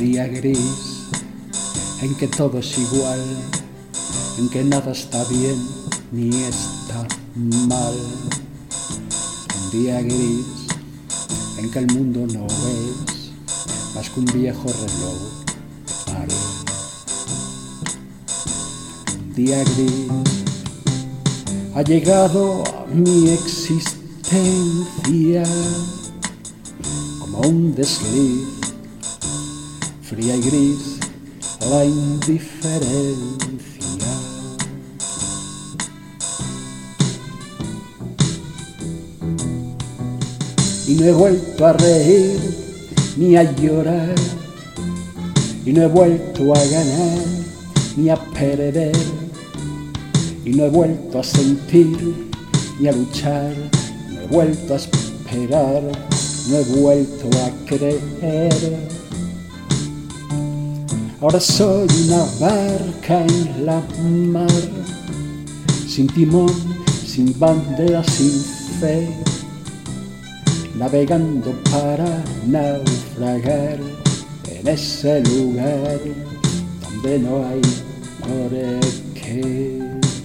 día gris en que todo es igual, en que nada está bien ni está mal. Un día gris en que el mundo no es más que un viejo reloj de pared. Un día gris ha llegado a mi existencia como un desliz, fría y gris la indiferencia. Y no he vuelto a reír ni a llorar, y no he vuelto a ganar ni a perder, y no he vuelto a sentir ni a luchar, no he vuelto a esperar, no he vuelto a creer. Ahora soy una barca en la mar, sin timón, sin bandera, sin fe, navegando para naufragar en ese lugar donde no hay por qué.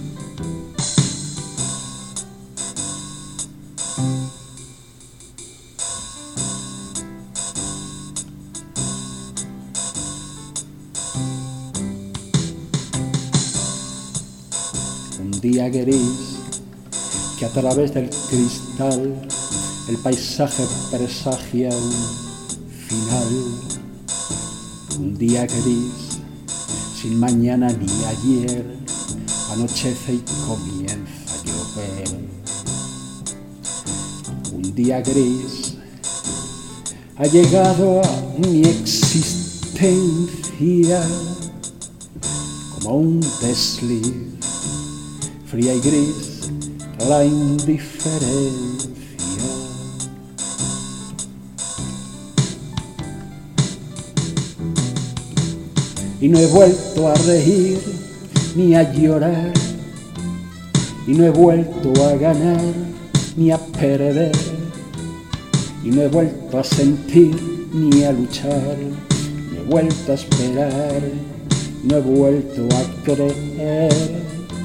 Un día gris que a través del cristal el paisaje presagia un final. Un día gris sin mañana ni ayer, anochece y comienza a llover. Un día gris ha llegado a mi existencia como un desliz, fría y gris la indiferencia. Y no he vuelto a reír ni a llorar, y no he vuelto a ganar ni a perder, y no he vuelto a sentir ni a luchar, no he vuelto a esperar, no he vuelto a creer.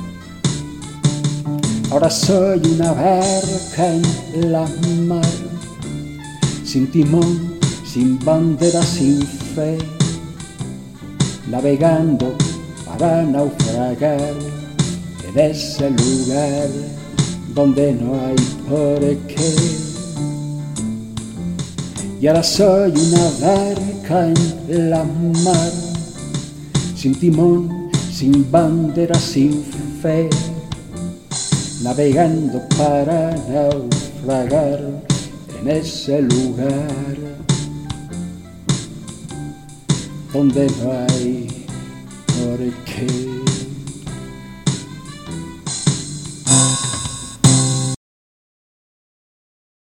Ahora soy una barca en la mar, sin timón, sin bandera, sin fe, navegando para naufragar en ese lugar donde no hay por qué. Y ahora soy una barca en la mar, sin timón, sin bandera, sin fe, navegando para naufragar en ese lugar donde no hay por qué.